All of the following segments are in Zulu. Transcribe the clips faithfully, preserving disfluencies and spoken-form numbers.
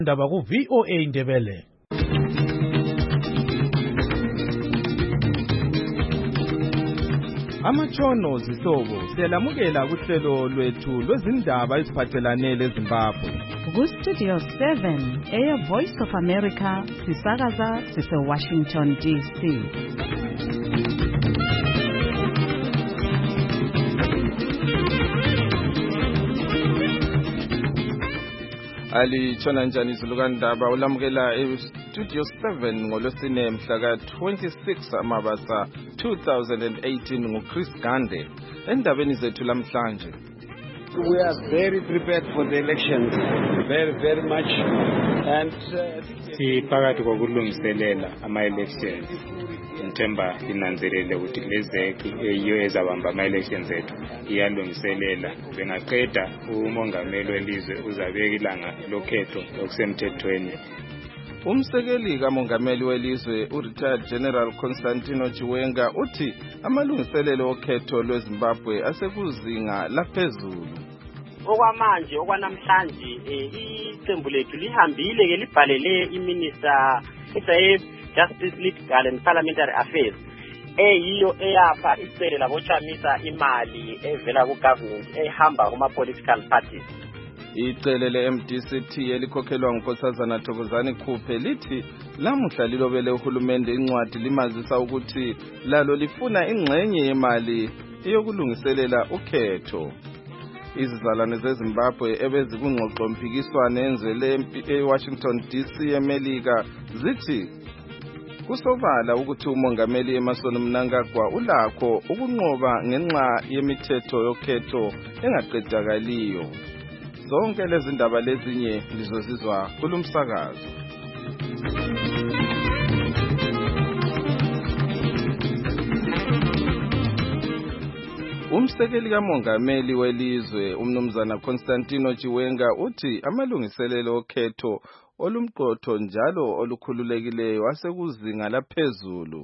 Ndaba ku V O A Ndebele. Amatshono zihlobo siyalamukela kuhlelo lwethu lwezindaba eziphathelane leZimbabwe. Ku Studio seven, Air Voice of America, sisakaza sise Washington D C. Ali chona njani izilukandaba ulamukela e-Studio seven ngolwesine mhla ka twenty-six Amabasa two thousand eighteen nguChris Gande. Endabeni zethu lamhlanje. We are very prepared for the elections, very very much, and siphakathi kokulungiselela ama-elections. Nthemba inanzelele ukuthi lezeki eyiyo ezabamba ama-elections ethu iyalungiselela. Bengaqeda umongameli welizwe uzabeka ilanga lokhetho okusemthethweni. Umsekeli kamongameli welizwe u-Retired General Constantino Chiwenga uthi amalungiselelo okhetho lweZimbabwe asekuzinga laphezulu. Okwamanje okwanamhlanje iqembu lethu lihambile ke libhalele iMinister Justice, Legal and Parliamentary Affairs eyiyo eyapha icele labochamisa imali evela ku-government ehamba kuma-political parties. Icele le-M D C T elikhokhelwa nguNkosazana Thokozani Khuphe lithi lamuhla lilobele uhulumende incwadi limazisa ukuthi lalo lifuna ingxenye yemali eyokulungiselela ukhetho. Izizalwane zeZimbabwe ebezikungxoxo mpikiswano enzele eWashington D C eMelika zithi kusobala ukuthi umongameli Emmerson Mnangagwa ulakho ukunqoba ngenxa yemithetho yokhetho engaqedakaliyo. Zonke lezi ndaba lezinye lizozizwa kulumsakazo. Umsekeli kamongameli welizwe umnumzana Constantino Chiwenga uthi amalungiselelo okhetho olumqotho njalo olukhululekileyo asekuzinga laphezulu.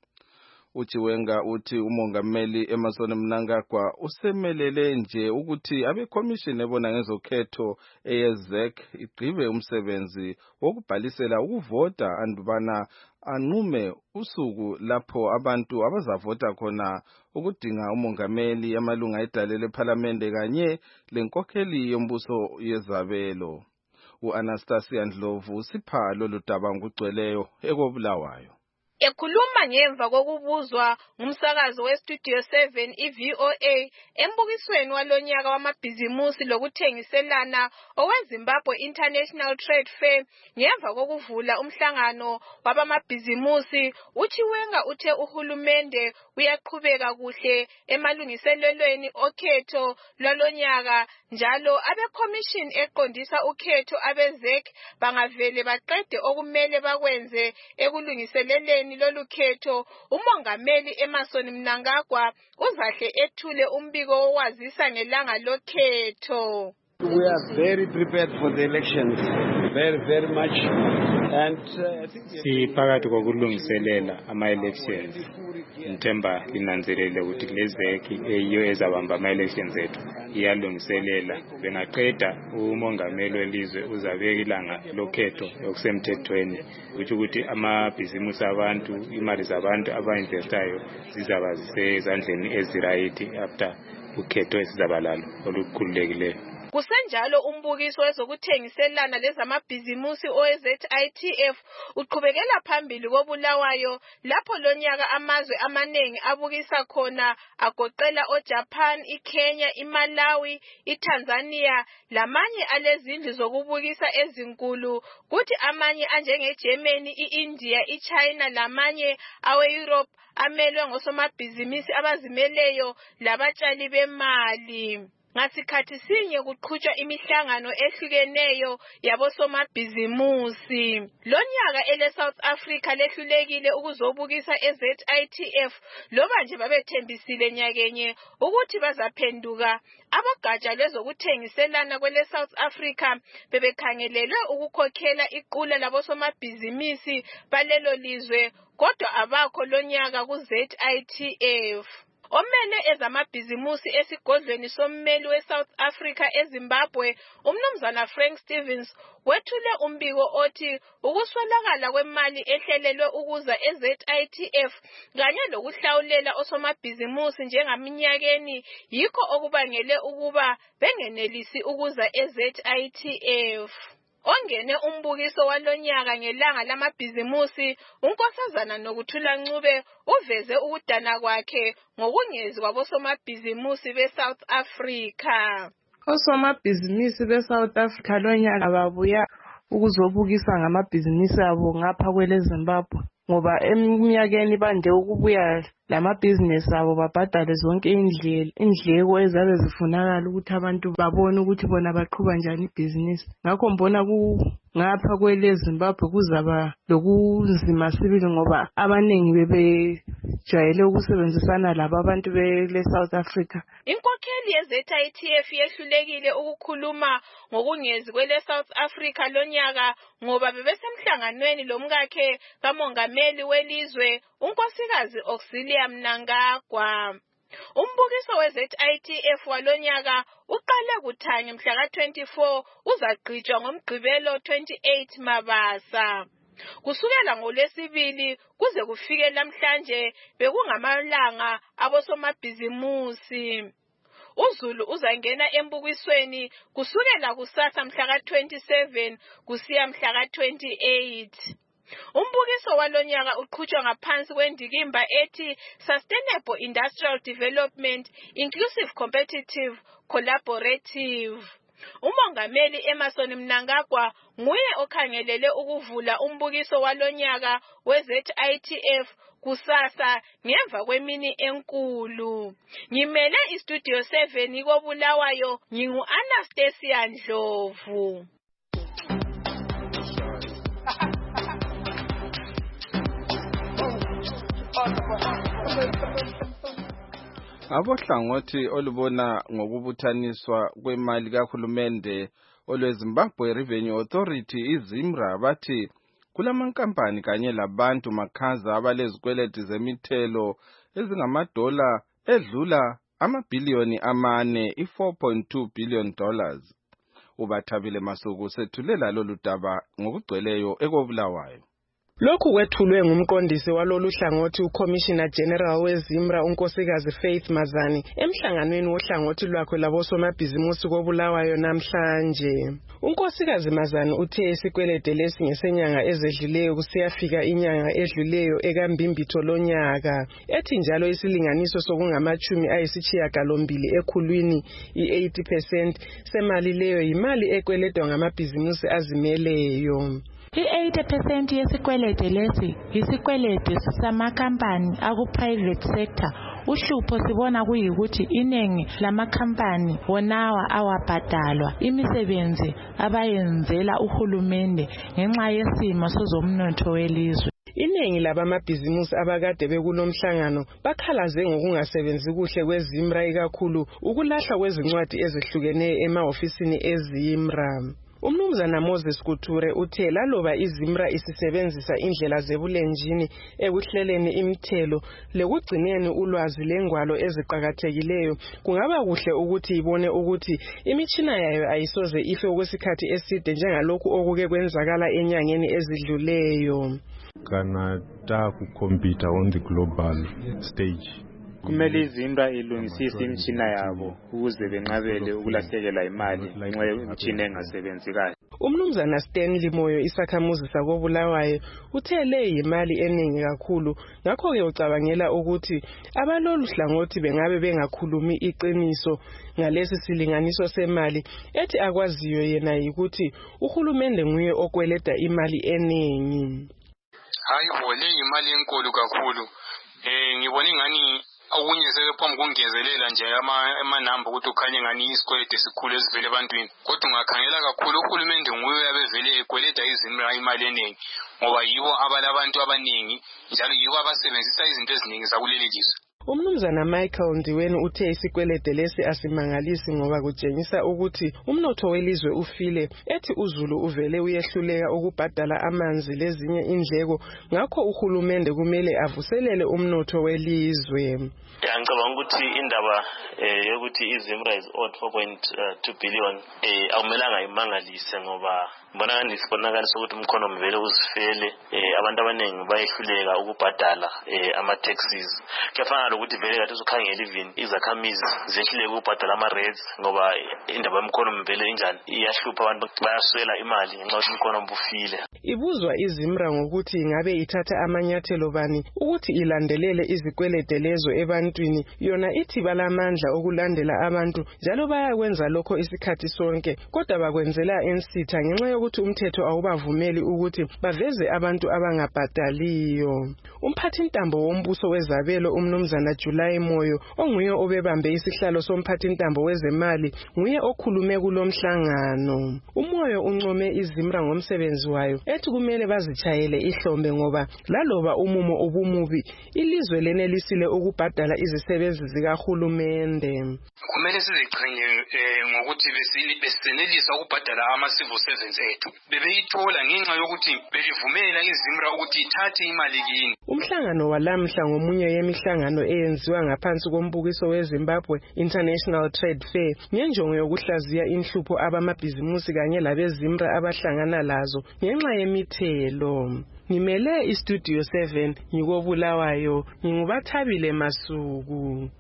Uchiwenga uthi umongameli Emmerson Mnangagwa usemelele nje ukuthi abekhomishini ebona ngezokhetho eyezek igqibe umsebenzi wokubhalisela ukuvota andubana anqume usuku lapho abantu abazavota khona ukudinga umongameli amalunga edale leParliament kanye lenkokheli yombuso yezabelo. U-Anastasia Ndlovu usipha lolu daba ngugcweleyo ekobulawayo. Ekhuluma ngemva kokubuzwa ngumsakazo we-Studio seven i-V O A embukisweni walonyaka wamabhizimusi lokuthengiselana owe-Zimbabwe International Trade Fair ngemva kokuvula umhlangano wabamabhizimusi, uChiwenga uthe uhulumende uyaqhubeka kuhle emalungiselelweni okhetho lwalonyaka njalo abekhomishini eqondisa ukhetho abezek bangavele baqede okumele bakwenze ekulungiseleleni lolukhetho. Umongameli Emmerson Mnangagwa uzahle ethule umbiko wokwazisa ngelanga lokhetho. We are very prepared for the elections, very very much, and siphakathi kokulungiselela ama-elections. Nthemba linanzelele ukuthi lezeki eyiyo ezabamba ama-elections ethu iyalungiselela. Bengaqeda umongameli welizwe uzabeka ilanga lokhetho okusemthethweni, ukuthi ukuthi amabhizimusi abantu, imali zabantu aba-investayo zizaba zisezandleni ezirayithi after ukhetho esizabalalo olukhululekileyo. Kusenjalo umbukiso wezokuthengiselana lezamabhizimusi O Z I T F uqhubekela phambili kobulawayo lapho lonyaka amazwe amanengi abukisa khona agoqela oJapan, iKenya, iMalawi, iTanzania lamanye alezindlu zokubukisa ezinkulu, kuthi amanye anjengeGermany, iIndia, iChina lamanye awe-Europe amelwe ngosomabhizimisi abazimeleyo labatshali bemali. Ngasikhathi sinye kuqhutshwa imihlangano ehlukeneyo yabosomabhizimusi. Lonyaka ele South Africa lehlulekile ukuzobukisa e-Z I T F loba nje babethembisile nyakenye ukuthi bazaphenduka. Abogatsha lwezokuthengiselana kwele South Africa bebekhangelelwe ukukhokhela iqula labosomabhizimisi balelo lizwe, kodwa abakho lonyaka ku-Z I T F. Omele ezamabhizimusi esigodlweni sommeli we-South Africa eZimbabwe, umnumzana Frank Stevens, wethule umbiko othi ukuswelakala kwemali ehlelelwe ukuza e-Z I T F kanye lokuhlawulela osomabhizimusi njengaminyakeni yikho okubangele ukuba bengenelisi ukuza e-Z I T F. Ongene umbukiso walonyaka ngelanga lamabhizimusi, unkosazana Nokuthula Ncube uveze ukudana kwakhe ngokungezi kwabosomabhizimusi be-South Africa. Osomabhizinisi be-South Africa lonyaka babuya ukuzobukisa ngamabhizinisi abo ngapha kwele Zimbabwe, ngoba eminyakeni bande ukubuya lamabhizinisi abo babhadale zonke indleko ezabe zifunakala ukuthi abantu babone ukuthi bona baqhuba njani ibhizinisi. Ngakho mbona ku ngapha kwele Zimbabwe kuzaba lokunzima sibili ngoba abanengi bebejwayele ukusebenzisana laba abantu bele South Africa. Inkokheli ye-Z I T F yehlulekile ukukhuluma ngokungezi kwele South Africa lonyaka ngoba bebesemhlanganweni lomkakhe kamongameli welizwe unkosikazi Auxillia Mnangagwa. Umbukiso we-Z I T F walonyaka uqale kuthanye mhla ka twenty-four uzagqitshwa ngomgqibelo twenty-eight Mabasa. Kusukela ngoLwesibili kuze kufike namhlanje bekungamalanga abosomabhizimusi. uZulu uzangena embukisweni kusukela kusasa mhla ka twenty-seven kusiya mhla ka twenty-eight. Umbukiso walonyaka uqhutshwa ngaphansi kwendikimba ethi Sustainable Industrial Development, Inclusive Competitive Collaborative. Umongameli Emmerson Mnangagwa nguye okhangelele ukuvula umbukiso walonyaka we-Z I T F kusasa ngemva kwemini enkulu. Ngimele iStudio seven koBulawayo, ngingu Anastasia Ndlovu. Abohlangothi olubona ngokubuthaniswa kwemali kahulumende olweZimbabwe Revenue Authority iZIMRA bathi kulamankampani kanye labantu makhaza abalezikweleti zemithelo ezingamadola edlula amabhiliyoni amane i-four point two billion dollars. Ubathabile Masuku sethulela lolu daba ngokugcweleyo ekoBulawayo. Lokhu kwethulwe ngumqondisi walolu hlangothi uCommissioner General weZIMRA unkosikazi Faith Mazani emhlanganweni wohlangothi lwakhe labosomabhizimusi koBulawayo namhlanje. Unkosikazi Mazani uthe isikwelede lesi ngesenyanga ezedluleyo kusiyafika inyanga edluleyo ekambimbitho lonyaka. Ethi njalo isilinganiso sokungamachumi ayisishiyagalombili ekhulwini i-eighty percent semali leyo yimali ekweledwa ngamabhizimusi azimeleyo. I-eighty percent yesikwelede lesi yisikwelede samakampani aku-private sector. Uhlupho sibona kuyikuthi inengi lamakhampani wonawa awabhadalwa imisebenzi abayenzela uhulumende ngenxa yesimo sezomnotho welizwe. Inengi labamabhizimusi abakade bekulomhlangano bakhalaze ngokungasebenzi kuhle kweZIMRA ikakhulu ukulahlwa kwezincwadi ezihlukeneyo emahofisini eZIMRA. Umnumzana Moses Kuture uthe laloba iZIMRA isisebenzisa indlela zebulenjini ekuhleleni imithelo lekugcineni ulwazi lengwalo eziqhakathekileyo, kungaba kuhle ukuthi ibone ukuthi imitshina yayo ayisoze ife okwesikhathi eside njengalokhu okuke kwenzakala enyangeni ezidluleyo. Kana ta kukompita on the global stage. Kumele iZIMRA ilungisise imitshina yabo ukuze benqabele ukulahlekelwa imali ngenxa yemitshina engasebenzi kahle. Umnumzana Stanley Moyo isakhamuzi sakoBulawayo uthe le imali eningi kakhulu, ngakho ke ucabangela ukuthi abalolu hlangothi bengabe bengakhulumi iqiniso ngalesi silinganiso semali. Ethi akwaziyo yena ukuthi uhulumende nguye okweleda imali eningi. Hayi bo, le imali enkulu kakhulu. Eh ngibona ngani okunye seke phambi kongezelela nje amanamba ukuthi ukhanye ngani isikwelede esikhulu esivele ebantwini. Kodwa ungakhangela kakhulu uhulumende nguye abevele ekweleda iZIMRA imali eningi ngoba yibo abalabantu abaningi njalo yibo abasebenzisa izinto eziningi zakuleli lizwe. Umnumzana Michael Ndiweni uthe isikwelede lesi asimangalisi ngoba kutshengisa ukuthi umnotho welizwe ufile, ethi uZulu uvele uyehluleka ukubhadala amanzi lezinye indleko, ngakho uhulumende kumele avuselele umnotho welizwe. Ngicabanga ukuthi indaba yokuthi iZimra is owed four point two billion eh akumelanga imangalise ngoba mbona nisibonakala sokuthi umkhono mvele uzifele abantu abaningi bayehluleka ukubhadala ama taxes. Kuyafana lokuthi vele kathi usukhangela even izakhamizi zehluleka ukubhadala ama rates ngoba indaba yomkhono mvele injani iyahlupha abantu bayaswela imali ngenxa yokuthi umkhono mbufile. Ibuzwa iZimra ngokuthi ingabe ithatha amanyathelo bani ukuthi ilandelele izikwelede lezo ebantwini. Yona ithi balamandla okulandela abantu njalo bayakwenza lokho isikhathi sonke, kodwa bakwenzela ensitha ngenxa yokuthi umthetho awubavumeli ukuthi baveze abantu abangabhadaliyo. Umphathintambo wombuso wezabelo umnumzana July Moyo onguye obebambe isihlalo somphathintambo wezemali nguye okhulume kulomhlangano. Umoyo uncome iZimra ngomsebenzi wayo ethi kumele bazitshayele ihlombe ngoba laloba umumo obumubi ilizwe lenelisile ukubhadala izisebenzi zikahulumende. Kumele siziqhenye ngokuthi besenelisa ukubhadala ama civil servants ethu. Bebeyithola ngenxa yokuthi belivumela iZimra ukuthi ithathe imali kini. Umhlangano walamhla ngomunye yemihlangano eyenziwa ngaphansi kombukiso weZimbabwe International Trade Fair ngenjongo yokuhlaziya inhlupho abamabhizimusi kanye labeZimra abahlangana lazo ngenxa yemithelo. Ngimele iStudio seven ngikobulawayo ngingubathabile Masuku.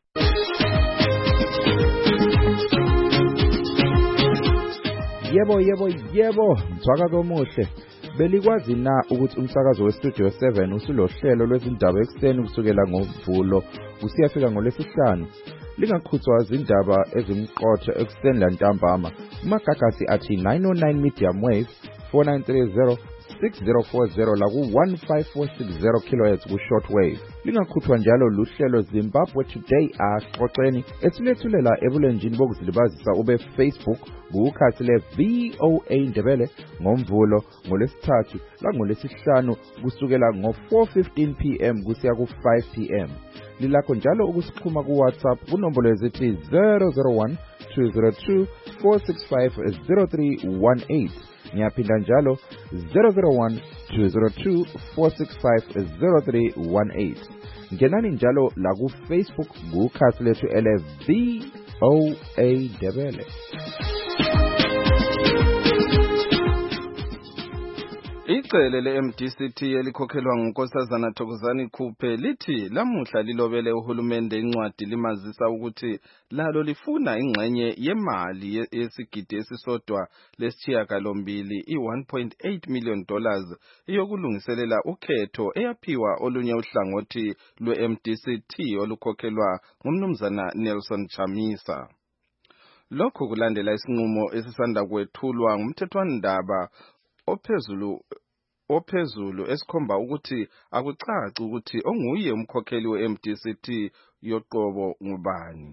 Yebo yebo yebo mthwakazo omuhle. Belikwazi na ukuthi umsakazo weStudio seven usulohlelo lwezindaba ekseni kusukela ngoMvulo usiyafika ngolesihlanu. Lingakhuthwa izindaba ezimqotho ekseni lantambama. Magagasi athi nine oh nine medium wave four nine three zero six zero four zero la ku one five four six zero kilohertz ku shortwave. Lingakhuthwa njalo luhlelo Zimbabwe Today axoxeni esilethulela ebulenjini bokuzilibazisa ube Facebook ukhathi le V O A Ndebele ngoMvulo ngolesithathu la ngolesihlanu kusukela ngo four fifteen p m kusiya ku five p m. Lilakho njalo ukusikhuma ku WhatsApp kunombolo ezithi zero zero one two zero two four six five zero three one eight. Ngiyaphinda njalo zero zero one two zero two four six five zero three one eight. Ngenani njalo la ku Facebook ukhathi lethu ele V O A Ndebele. Icele le-M D C T elikhokhelwa ngunkosazana Thokozani Khuphe lithi lamuhla lilobele uhulumende incwadi limazisa ukuthi lalo lifuna ingxenye yemali yesigidi esisodwa lesishiyagalombili i one point eight million dollars iyokulungiselela ukhetho eyaphiwa olunye uhlangothi lwe-M D C T olukhokhelwa ngumnumzana Nelson Chamisa. Lokhu kulandela isinqumo esisanda kwethulwa ngumthethwandaba ophezulu ophezulu esikhomba ukuthi akucaci ukuthi onguye umkhokheli we-M D C T yoqobo ngubani.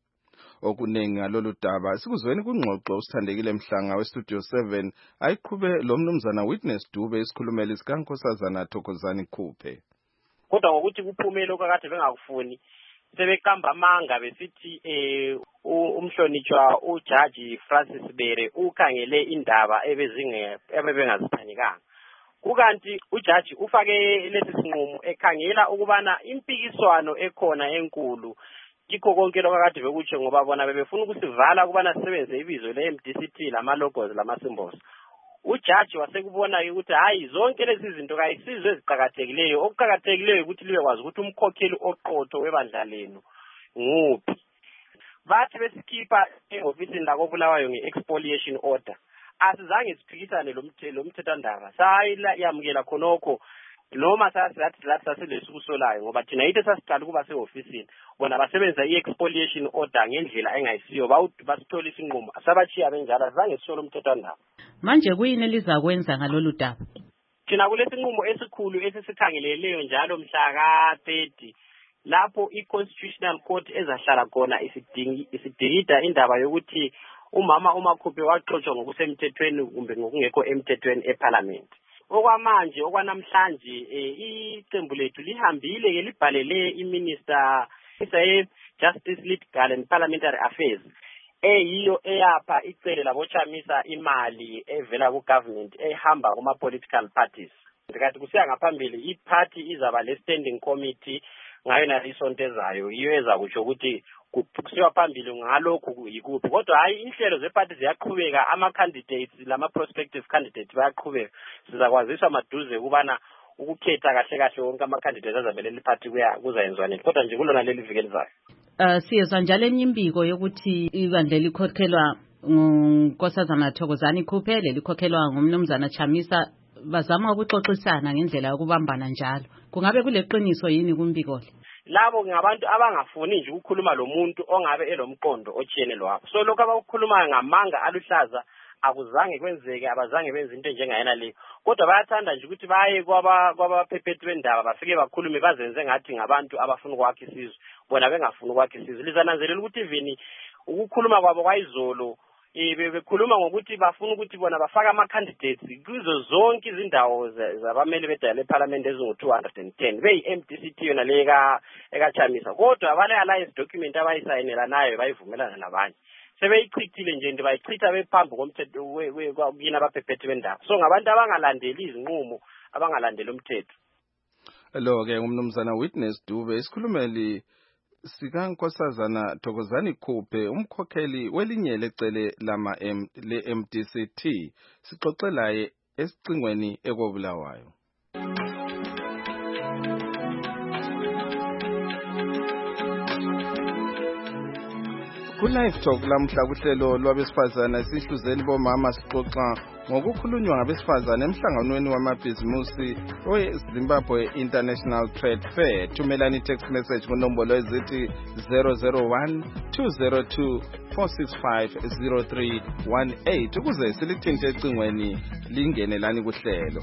Okunengi ngalolu daba sikuzweni kungxoxo usithandekile Mhlanga weStudio seven ayiqhube lo mnumzana Witness Dube isikhulumeli sikaNkosazana Thokozani Khuphe. Kodwa ngokuthi kuphumele okakade bengakufuni sebeqamba amanga besithi eh umhlonitshwa uJaji Francis Bere ukhangele indaba ebezinge ebebengazithanyikanga. Kukanti uJaji ufake lesi sinqumo ekhangela ukubana impikiswano ekhona enkulu kikho konke lokakade bekutshe ngoba bona bebefuna ukusivala ukubana sisebenze ibizo le-M D C T lama logos lama symbols. Ujaji wasekubona ukuthi hayi zonke lezi zinto kayisizwe eziqhakathekileyo okuqhakathekileyo ukuthi libe kwazi ukuthi umkhokheli oqotho webandla lenu nguphi. Bathi besikipha eofisini la kobulawayo ngeexpoliation order asizange siphikisane lo mthethwandaba sayila yamukela khonokho noma sasathi lathi sasilesukuzolayo ngoba thina yithe sasiqala kuba seofisini bona basebenza iexpoliation order ngendlela engayisiyo basithola isinqumo asabachiya benjalo azange sisolo umthethwandaba. Manje kuyini elizakwenza ngalolu daba? Thina kulesinqumo esikhulu esisikhangeleleyo njalo mhla ka thirty lapho iConstitutional Court ezahlala khona isidingi isidingida indaba yokuthi umama uMakhuphe waxoxwa ngokusemthethweni kumbe ngokungekho emthethweni eParliament. Okwamanje okwanamhlanje icembu lethu lihambile ke libhalele iMinister Isa Justice Legal and Parliamentary Affairs eyiyo eyapha icele labochamisa imali evela ku government ehamba kuma political parties. Ngathi kusiya ngaphambili iparty izaba le standing committee ngayo nalisonto ezayo iyo eza kutsho ukuthi kusiwa phambili ngalokho yikuphi kodwa hayi inhlelo zeparty ziyaqhubeka ama candidates lama prospective candidates bayaqhubeka sizakwaziswa maduze kubana ukukhetha kahle kahle wonke ama candidates azabelela iparty kuya kuzayenziwa nini kodwa nje kulona leli viki elizayo. Uh siyezwa njalo enyimbiko yokuthi ibandla likhokhelwa ngunkosazana Thokozani Kuphele likhokhelwa ngumnumzana Chamisa bazama ukuxoxisana ngendlela yokubambana njalo. Kungabe kuleqiniso yini kumbiko le? Labo ngabantu abangafuni nje ukukhuluma lo muntu ongabe elomqondo ochiyene lwabo. So lokho abakukhuluma ngamanga aluhlaza akuzange kwenzeke abazange benze into njengayena le. Kodwa bayathanda nje ukuthi baye kwaba kwabaphepheti bendaba bafike bakhulume bazenze ngathi ngabantu abafuna ukwakha isizwe. Bona bengafuni ukwakha isizwe. Lizananzelela ukuthi even ukukhuluma kwabo kwayizolo ibe bekhuluma ngokuthi bafuna ukuthi bona bafaka ama candidates kuzo zonke izindawo zabameli bedala eParliament ezingu two hundred ten beyi M D C T yona leka ekachamisa kodwa abale alliance document abayisayinela nayo bayivumelana nabanye sebeyichithile nje into bayichitha bephambi komthetho kuyina abaphepheti bendaba so ngabantu abangalandeli izinqumo abangalandeli umthetho. Lo ke umnumzana Witness Dube isikhulumeli sikankosazana Thokozani Kuphele umkhokheli welinye lecele lama le M D C T sixoxelaye esicingweni ekobulawayo. Ku-Live Talk lamhla kuhlelo lwabesifazana sihluzeni bomama sixoxa ngokukhulunywa ngabesifazana emhlanganweni wamabhizimusi we-Zimbabwe International Trade Fair. Thumelani text message kunombolo ezithi zero zero one two zero two four six five zero three one eight ukuze silithinte ecingweni lingenelani kuhlelo.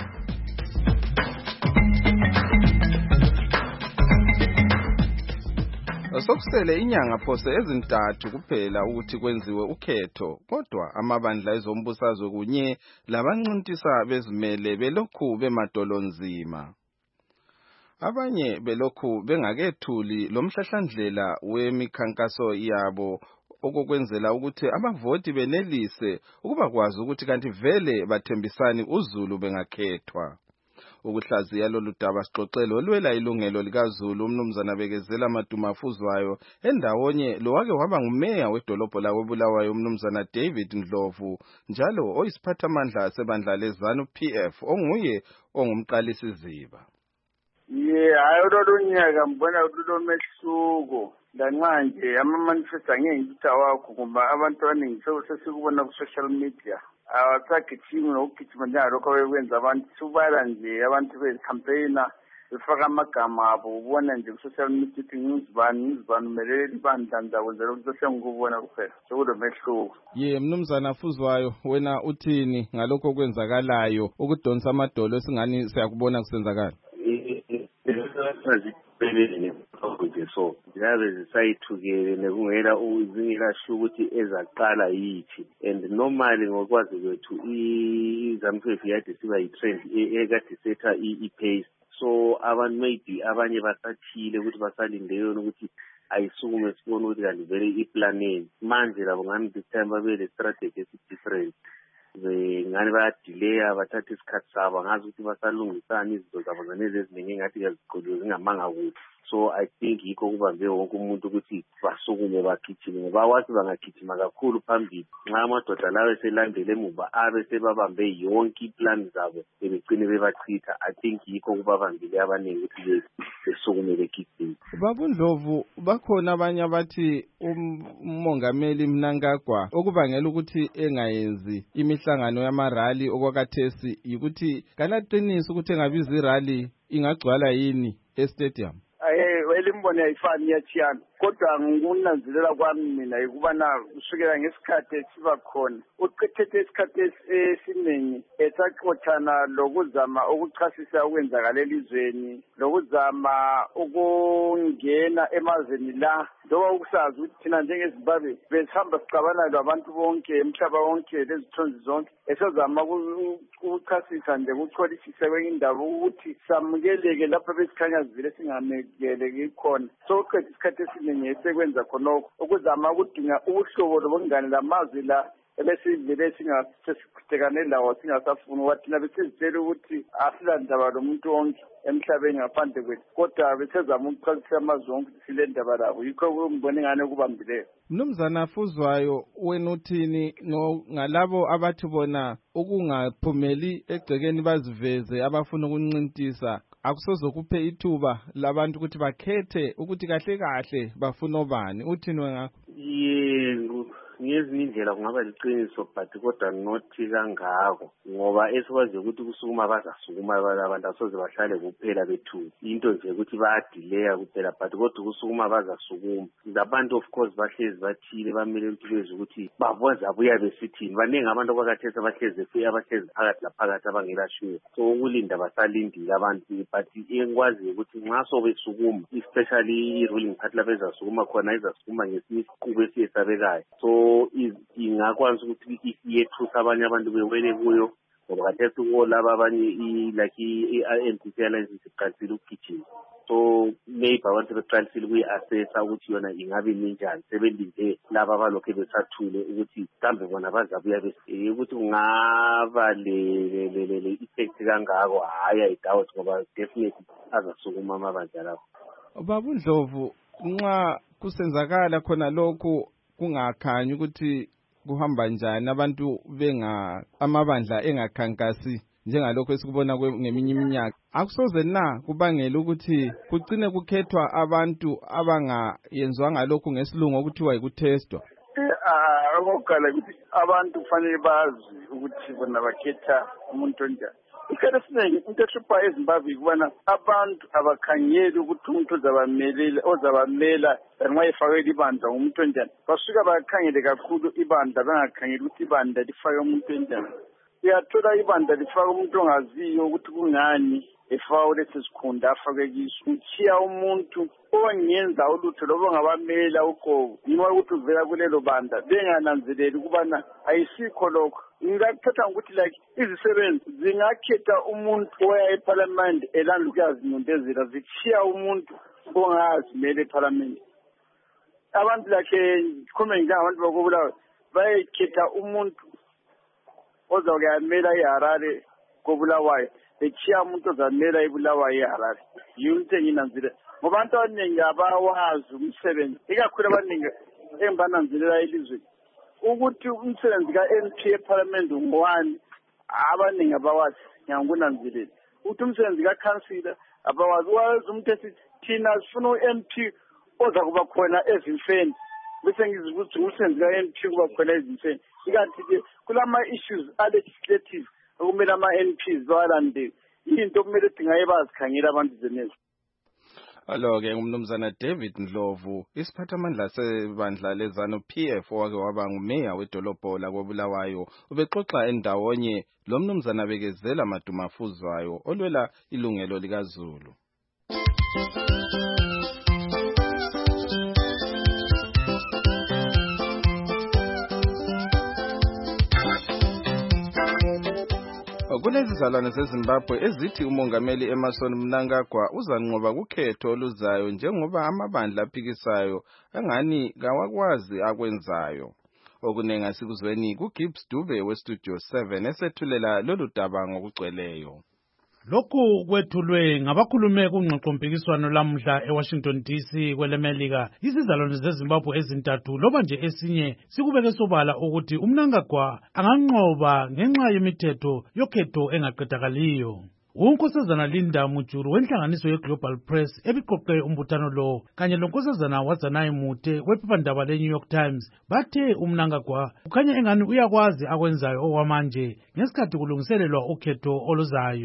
Sokusele inyanga phose ezintathu kuphela ukuthi kwenziwe ukhetho kodwa amabandla ezombusazwe kunye labancuntisa bezimele belokhu bemadolonzima. Abanye belokhu bengakethuli lomhlahlandlela wemikhankaso yabo okukwenzela ukuthi abavoti benelise ukuba kwazi ukuthi kanti vele bathembisani uZulu bengakhethwa. Ukuhlaziya lolu daba sixoxelo olwela ilungelo likaZulu umnumzana Bekezela Madumafuzwayo endawonye lo wake waba ngumeya wedolobho lawe Bulawayo umnumzana David Ndlovu njalo oyisiphathamandla sebandla leZanu P F onguye ongumqalisi ziba. Ye hayo lolunyaka mbona lo mehluko lanxa nje ama manifesto angengitha wakho ngoba abantu abaningi sesikubona ku social media awasagijimi nokugijima njalokho bekwenza abantu subala nje abantu becampaigner befaka amagama abo ubona nje ku social media ukuthi ngizibani ngizibani umelele ibandla ndakwenza lokho sengikubona kuphela sekulo mehluko. Ye mnumzana Fuzwayo wena uthini ngalokho okwenzakalayo ukudonsa amadolo esingani siyakubona kusenzakala? So ziyabe zisayithukele nekungela uzingelasho ukuthi ezaqala yithi and normally ngokwazi kwethu izamfefu yade siba yitrend ekade setha ipace so abantu maybe abanye basathile ukuthi basalinde yona ukuthi ayisukume sibone ukuthi kanti vele iplaneni manje labo ngani this time babele strategy esi different ngani bayadelaya bathatha isikhathi sabo ngazi ukuthi basalungisana izinto zabo zanezi eziningi ngathi yaziqodo zingamanga ukuthi so I think yikho kubambe wonke umuntu ukuthi basukume bagijime ngoba wathi bangagijima kakhulu phambili nxa amadoda lawo eselandele emuva abe sebabambe yonke iplan zabo ebegcine bebachitha I think yikho kubabambile abaningi ukuthi besukume begijime. Baba Ndlovu bakhona abanye abathi umongameli Mnangagwa okubangela ukuthi engayenzi imihlangano yamarali okwakathesi yikuthi kanaqinisa ukuthi engabiza irally ingagcwala yini e-stadium. Eh elimbone ayifani yachiyana kodwa ngikunanzelela kwami mina ikubana usukela ngesikhathi esiba khona uqethethe isikhathi esiningi esaxoxana lokuzama ukuchasisa okwenzakala elizweni lokuzama ukungena emazweni la njengoba ukusazi ukuthi thina njengeZimbabwe besihamba sicabana labantu bonke emhlaba wonke lezithonzi zonke esizama ukuchasisa nje ukucholisisa kwenye indaba ukuthi samukeleke lapho besikhanya zivile singamukeleki khona so qedwe isikhathi esiningi esekwenza khonokho ukuzama ukudinga ubuhlobo lobungane lamazwi la ebesivele singasesikhudekane lawo singasafuni wathina besizitshela ukuthi asilandaba lomuntu wonke emhlabeni ngaphandle kwethu kodwa besezama ukuchasisa amazwi onke sile ndaba labo yikho kumbona ingane kubambileyo. Mnumzana Fuzwayo, wena uthini ngalabo abathi bona ukungaphumeli egcekeni baziveze abafuna ukuncintisa akusozokuphe ithuba labantu ukuthi bakhethe ukuthi kahle kahle bafuna obani, uthini wengakho? Yebo, ngezinye indlela kungaba liqiniso but kodwa nothi kangako ngoba esikwazi ukuthi kusukuma bazasukuma abantu asoze bahlale kuphela bethu into nje ukuthi bayadelaya kuphela but kodwa kusukuma bazasukuma abantu of course bahlezi bathile bamele ukuthi ukuthi babonza buya besithini baningi abantu abakathetha bahlezi efe abahlezi phakathi laphakathi abangelashiwe so ukulinda basalindile abantu but engikwazi ukuthi nxa sobesukuma especially i-ruling party labezasukuma khona izasukuma ngesinye isiqubu esiyesabekayo so ingakwazi ukuthi iyethusa abanye abantu bewele kuyo ngoba kathesi ukolaba abanye like i-N P C alliance siqalisile ukugijima so maybe abantu beqalisile ukuyi-assessa ukuthi yona ingabe ninjani sebelinde laba abalokhu besathule ukuthi kambe bona bazabuya bese ukuthi kungaba le effect kangako hhayi ayidawuthi ngoba definitely azasukuma amabandla lapho. Baba uNdlovu, nxa kusenzakala khona lokhu kungakhanyi ukuthi kuhamba njani abantu benga amabandla engakhankasi njengalokho esikubona ngeminye iminyaka akusoze na kubangela ukuthi kugcine kukhethwa abantu abangayenzwanga lokhu ngesilungu okuthiwa yikutestwa? Ah, okokuqala ukuthi abantu kufanele bazi ukuthi bona bakhetha umuntu onjani. Isikhathi esiningi into ehlupha eZimbabwe kubona abantu abakhangeli ukuthi umuntu ozabamelela ozabamela nxa efakela ibandla ngumuntu onjani. Basuka bakhangele kakhulu ibandla bangakhangeli ukuthi ibandla lifake umuntu onjani. Uyathola ibandla lifaka umuntu ongaziyo ukuthi kungani efaka lesi sikhunda afake kiso. Uchiya umuntu ongenza ulutho lobo ngabamela uqobo noma ukuthi uvela kulelo banda bengananzeleli ukubana ayisikho lokho. Ngakuthatha ukuthi like izisebenzi zingakhetha umuntu oya eParliament elanda ukuyazinyundezela zichiya umuntu ongazimele eParliament. Abantu lakhe khome njengabantu bakubulawa bayekhetha umuntu ozawuyamela iHarare kobulawayo bechiya umuntu ozamela ibulawayo iHarare. Yinto enginanzile ngoba abantu abaningi abawazi umsebenzi ikakhulu abaningi embananzelela elizweni ukuthi umsebenzi ka-M P eParliament ngowani abaningi abawazi ngiyangunanzelela ukuthi umsebenzi ka-councillor abawazi wazi umuntu esithi thina sifuna u-M P oza kuba khona ezimfeni bese ngizibuthi umsebenzi ka-M P kuba khona ezimfeni ikanti-ke kulama-issues a-legislative okumele ama-M Ps bawalandele into okumele dingaye bazikhangela abantu zenezi. Alo-ke ngumnumzana David Ndlovu, isiphathamandla sebandla lezanu P F owake waba ngumeya wedolobho lakobulawayo, ubexoxa endawonye lo mnumzana Bekezela Maduma Fuzwayo olwela ilungelo likaZulu. Kulezi zalwane zeZimbabwe ezithi umongameli Emmerson Mnangagwa uzanqoba kukhetho oluzayo njengoba amabandla aphikisayo angani kawakwazi akwenzayo. Okunenga sikuzweni kuGibbs Dube weStudio seven esethulela lolu daba ngokugcweleyo. Lokhu kwethulwe ngabakhulume kungxoxompikiswano lamhla eWashington D C kwelemelika izizalwane zeZimbabwe ezintathu loba nje esinye sikubeke sobala ukuthi uMnangagwa anganqoba ngenxa yemithetho yokhetho engaqedakaliyo. Unkosazana Linda Mujuru wenhlanganiso yeGlobal Press ebiqoqe umbuthano lo kanye lonkosazana Wazanayi Mute wephephandaba leNew York Times bathe uMnangagwa ukhanya engani uyakwazi akwenzayo okwamanje ngesikhathi kulungiselelwa ukhetho oluzayo.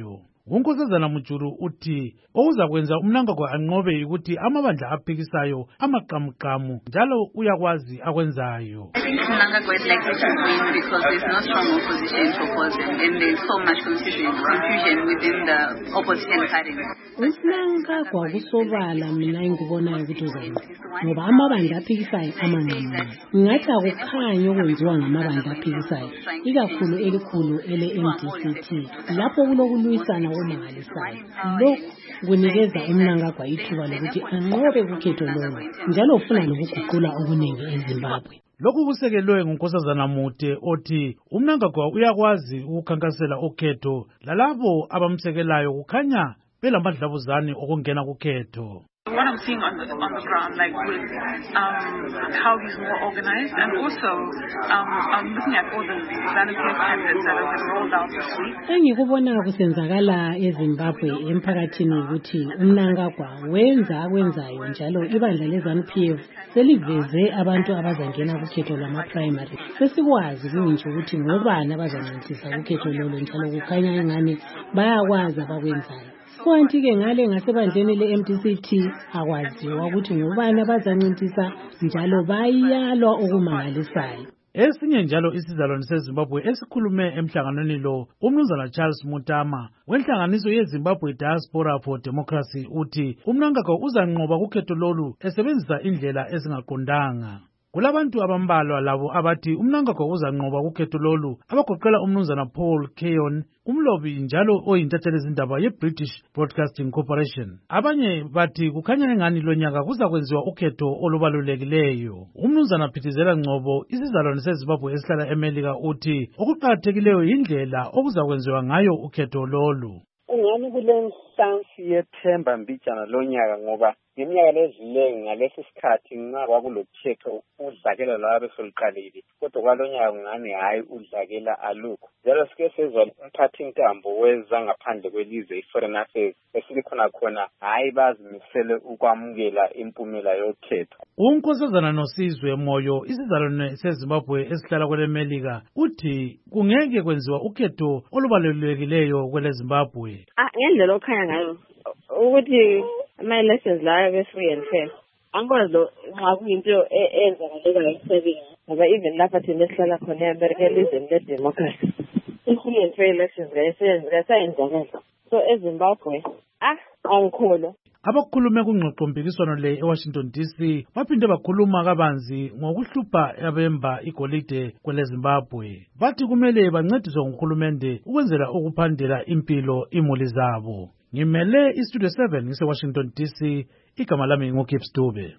uNkosazana Mujuru uthi okuzakwenza uMnangagwa anqobe ukuthi amabandla aphikisayo amaqamuqamu njalo uyakwazi akwenzayo. I think Mnangagwa is likely to win because there's no strong opposition to oppose him and there's so much confusion, confusion within the opposition parties. uMnangagwa kusobala mina engikubonayo ukuthi uzayina ngoba amabandla aphikisayo amanqamu ngathi akukhanya okwenziwa ngamabandla aphikisayo ikakhulu elikhulu ele M D C T lapho kulokulwisana omangalisayo. Lokhu kunikeza uMnangagwa ithuba lokuthi anqobe kukhetho lolo njalo ufuna lokuguqula okuningi eZimbabwe. Lokhu kusekelwe nguNkosazana Mute othi uMnangagwa uyakwazi ukukhankasela ukhetho lalabo abamsekelayo kukhanya belamadlabuzane okungena kukhetho. What I'm seeing on the, on the ground, like with um, how he's more organized, and also um, I'm looking at all the volunteer candidates that have been rolled out this week. Engikubona kusenzakala eZimbabwe emphakathini ukuthi uMnangagwa wenza akwenzayo njalo ibandla leZANU P F seliveze abantu abazangena kukhetho lama primary. Sesikwazi kunje ukuthi ngobani abazancintisana kukhetho lolo njalo kukhanya engane bayakwazi abakwenzayo. Kwanti ke ngale ngasebandleni le-M D C T akwaziwa ukuthi ngubani abazancintisa njalo bayalwa okumangalisayo. Esinye njalo isizalwane seZimbabwe esikhulume emhlanganweni lo uMnumzana Charles Mutama wenhlanganiso yeZimbabwe Diaspora for Democracy uthi uMnangagwa uzanqoba kukhetho lolu esebenzisa indlela ezingaqondanga. Kulabantu abambalwa labo abathi uMnangagwa uzanqoba kukhetho lolu abagoqela uMnumzana Paul Keon umlobi njalo oyintatheli izindaba yeBritish Broadcasting Corporation. Abanye bathi kukhanya engani lonyaka kuzakwenziwa ukhetho olubalulekileyo. UMnumzana Phithizela Ngcobo isizalwane seZimbabwe esihlala eMelika uthi okuqakathekileyo indlela okuzakwenziwa ngayo ukhetho lolu. Ungani kulenhlansi yethemba mbijana lonyaka ngoba ngeminyaka ledlule ngalesi sikhathi ngaba kulokhetho udlakela lawa besoliqalile kodwa kwalonyaka ngani hayi udlakela alukho. Njalo sike sezwa umphathintambo weza ngaphandle kwelizwe iForeign Affairs esilikhona khona hayi bazimisele ukwamukela impumela yokhetho. uNkosazana Nosizwe Moyo isizalwane seZimbabwe esihlala kweleMelika uthi kungeke kwenziwa ukhetho olubalulekileyo kweleZimbabwe. Ah ngendlela okhanya ngayo ukuthi ama-elections layo be-free and fair angikwazi lo nxa kuyinto eyenzakalayo emhlabeni ngoba even lapha thina esihlala khona e-America elizweni le-democracy i-free and fair elections kayisayenzakala. So eZimbabwe ah angikholwa. Abakhulume kungxoxompikiswano le eWashington D C baphinde bakhuluma kabanzi ngokuhlupha abemba igolide kweleZimbabwe. Bathi kumele bancediswe nguhulumende ukwenzela ukuphandela impilo imuli zabo. Ngimele iStudio seven ngise-Washington D C, igama lami nguGibbs Dube.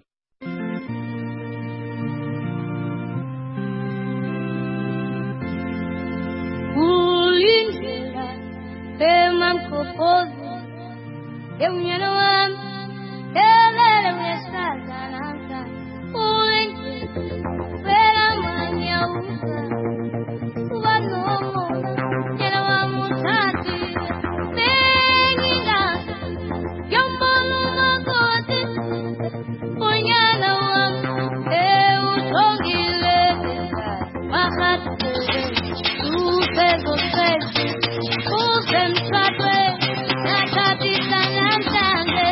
Ulindlela emamkhofozi emnyana wami elele uyesazana mhlanje ulindlela phela manyawuza uba nomona nyana wami uthathi bengingazi yombona umakoti unyana wami ewuthongile wahathele uphezosele usemshadwe nathathisa namhlanje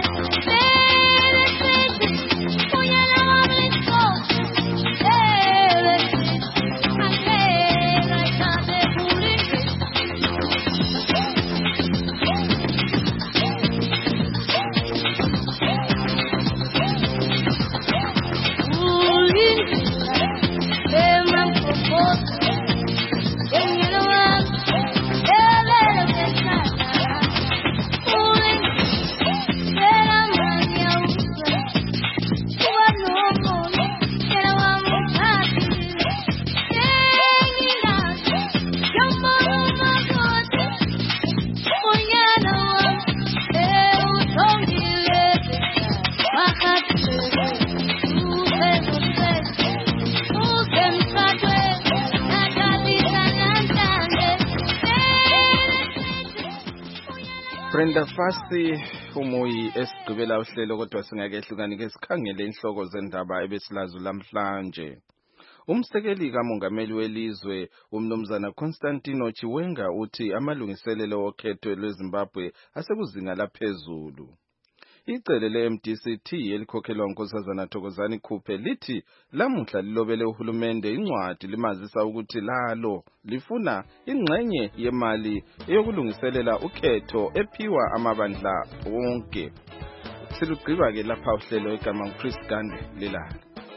Brenda Fassie umuyi esigqibela uhlelo kodwa singake ehlukani ke sikhangele inhloko zendaba ebesilazo lamhlanje. Umsekeli kamongameli welizwe umnumzana Constantino Chiwenga uthi amalungiselelo okhetho lweZimbabwe asekuzinga laphezulu. Icele le-M D C T elikhokhelwa uNkosazana Thokozani Khuphe lithi lamuhla lilobele uhulumende incwadi limazisa ukuthi lalo lifuna ingxenye yemali eyokulungiselela ukhetho ephiwa amabandla wonke. Silugqiba ke lapha uhlelo igama uChris Gande lelala.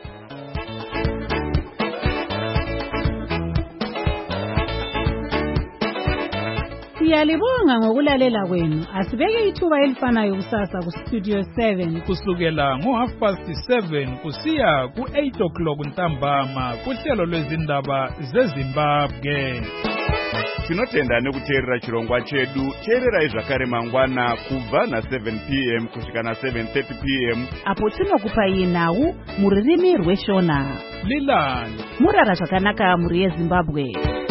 Siyalibonga ngokulalela kwenu. Asibeke ithuba elifanayo kusasa ku Studio seven kusukela ngo half past seven kusiya ku eight o'clock ntambama kuhlelo lwezindaba zeZimbabwe. Tinotenda nekuteerera chirongwa chedu. Teererai zvakare mangwana kubva na seven p m kusvika na seven thirty p m apo tinokupai nhau mururimi rweshona. Lilani murara zvakanaka muri yeZimbabwe.